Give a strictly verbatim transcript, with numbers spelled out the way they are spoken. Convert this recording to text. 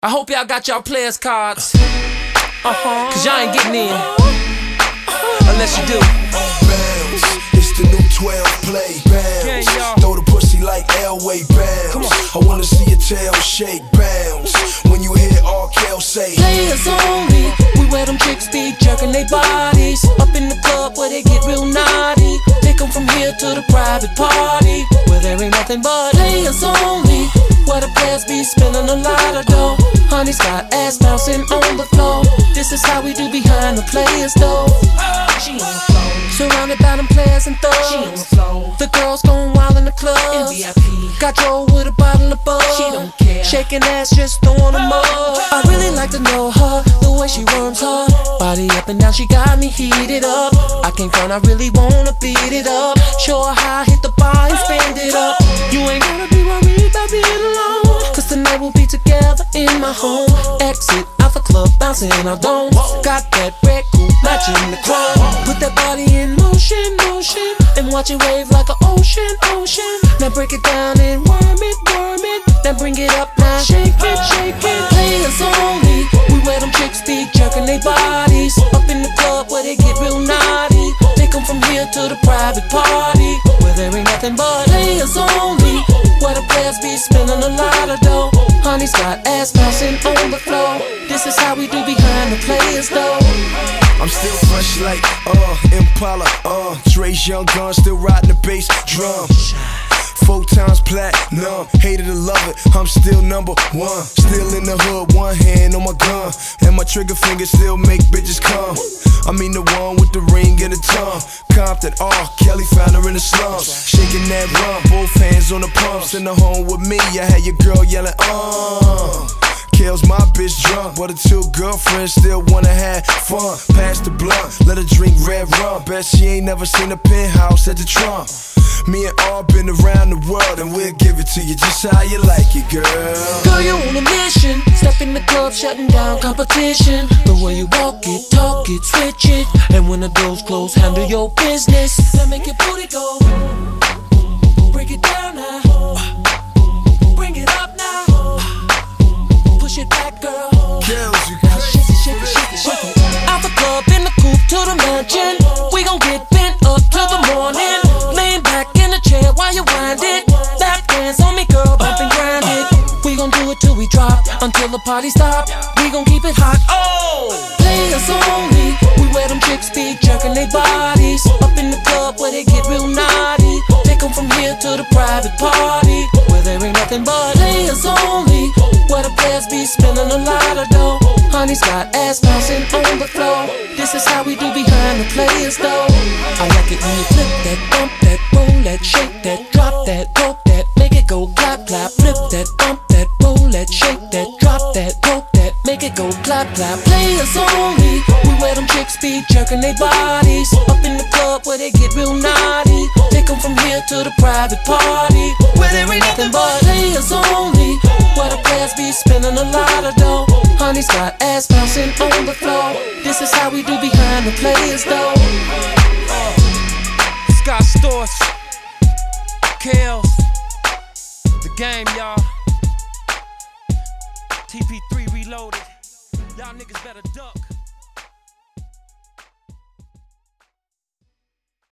I hope y'all got y'all players cards. Uh-huh. Cause y'all ain't getting in unless you do. Bounce, it's the new twelve play. Bounce, throw the pussy like Elway. Bounce, I wanna see your tail shake. Bounce, when you hear R. Kelly say players only. We where them chicks be jerking they bodies. Up in the club where they get real naughty. Take them from here to the private party where there ain't nothing but players only. Where the players be spending a lot of dough. Honey's got ass bouncing on the floor. This is how we do behind the players though. She on the floor. Surrounded by them players and thugs. She on the floor. The girls going wild in the club. In V I P. Got Joe with a bottle of bug. She don't care. Shaking ass, just throwing them up. I really like to know her, the way she worms her body up and down. She got me heated up. I can't front, I really wanna beat it up. Show her how I hit the bar and spend it up. You ain't gonna be worried about being alone, cause tonight we'll be together in my home. Exit out the club, bouncing our dome. Got that red coupe matching the chrome. Put that body in motion, motion, and watch it wave like an ocean, ocean. Now break it down and worm it, worm it. Then bring it up now, shake it, shake it. Players only. We where them chicks be jerking they bodies. Up in the club where they get real naughty. Take them from here to the private party where there ain't nothing but players only. Where the players be spending a lot of dough. Honey's got ass bouncing on the floor. This is how we do behind the players though. I'm still fresh like uh Impala, uh Dre's young gun, still riding the bass drum. Four times platinum, hated to love it, I'm still number one. Still in the hood, one hand on my gun, and my trigger finger still make bitches come. I mean the one with the ring and the tongue. Compton, R. Kelly found her in the slums, shaking that rum, both hands on the pumps. In the home with me, I had your girl yelling, uh Kale's my bitch drunk, but her two girlfriends still wanna have fun. Pass the blunt, let her drink red rum. Bet she ain't never seen a penthouse at the Trump. Me and R been around the world, and we'll give it to you just how you like it, girl. Girl, you on a mission. Step in the club, shutting down competition. The way you walk it, talk it, switch it, and when the doors close, handle your business. Then make your booty go. Break it down now. Bring it up now. Push it back, girl. Girls, you now shake it, shake it, shake it, shake it. Out the club, in the coupe to the mansion. We gon' get bent up till the morning. Laying back in the chair while you wind it. Lap dance on me, girl, bump and grind it. We gon' do it till we drop, until the party stop. We gon' keep it hot. Oh, players only. We where them chicks be jerking they bodies. Up in the club where they get real naughty. Take them from here to the private party where there ain't nothing but players only. Where the players be spending a lot of dough. Honey's got ass bouncing on the floor. This is how we do behind the players though. I like it when you flip that, bump that, roll that, shake that, drop that, poke that, make it go clap, clap. Flip that, bump that, roll that, shake that, drop that, poke that, make it go clap, clap. Players only. We where them chicks be jerking they bodies. Up in the club where they get real naughty. Take them from here to the private party where there ain't nothing but players only. Where the players be spending a lot of dough. Honey's got ass bouncing on the floor. This is how we do behind the players though. Scott Storch, Kales, the game, y'all. T P three reloaded. Y'all niggas better duck.